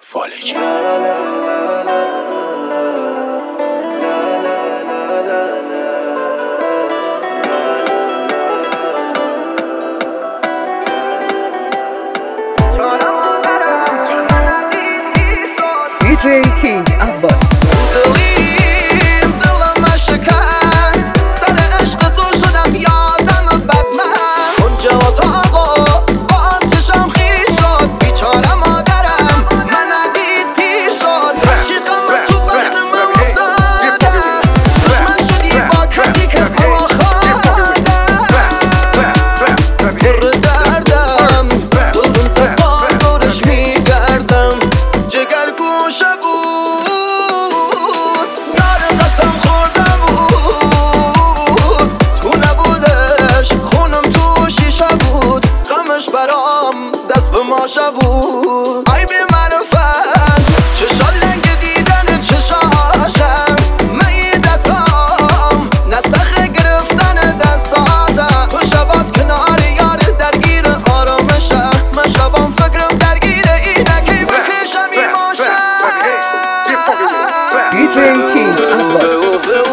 فالجی. DJ King Abbas. دست به ماشه بود ای بی معرفت چشا لنگ دیدن چشاشم من دستام نسخ گرفتن دستاتم تو شبات کنار یار درگیر آرامشم من شبام فکرم درگیر اینه که بکشم این ماشم DJ King Abbas.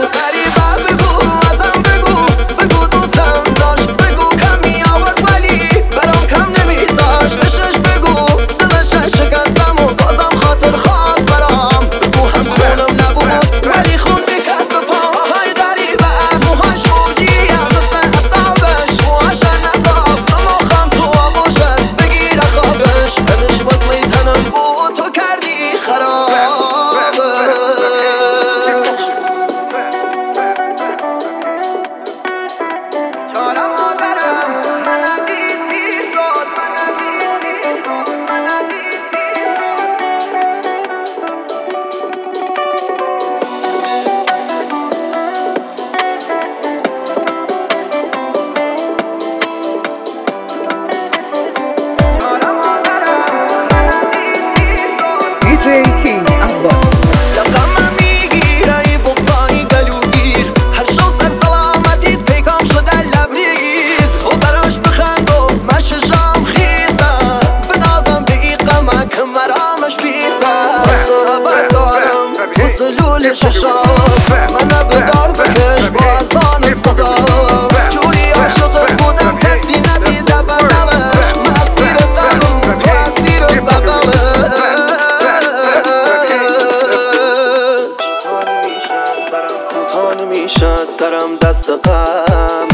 DJ King Abbas. لقمه میگیره ای بغضایی گلوگیر هر شو سر سلامتیت پیکام شده لبریز تو براش بخند و من ششام خیزم بنازم به ای قمه که مرامش بیسم صحبت دارم تو سلول ششام منو بدار بکش با ازان صدا جوری عاشق بودم کسی ندیده بدمش من اسیر غمم تو اسیر بغمش کوتاه نمیشه سرم دست غم